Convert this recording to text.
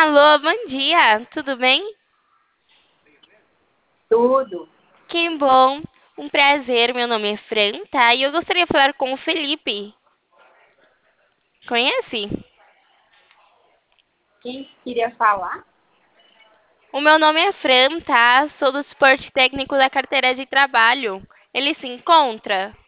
Alô, bom dia, tudo bem? Tudo. Que bom, um prazer, meu nome é Fran, tá? E eu gostaria de falar com o Felipe. Conhece? Quem queria falar? O meu nome é Fran, tá? Sou do suporte técnico da carteira de trabalho. Ele se encontra?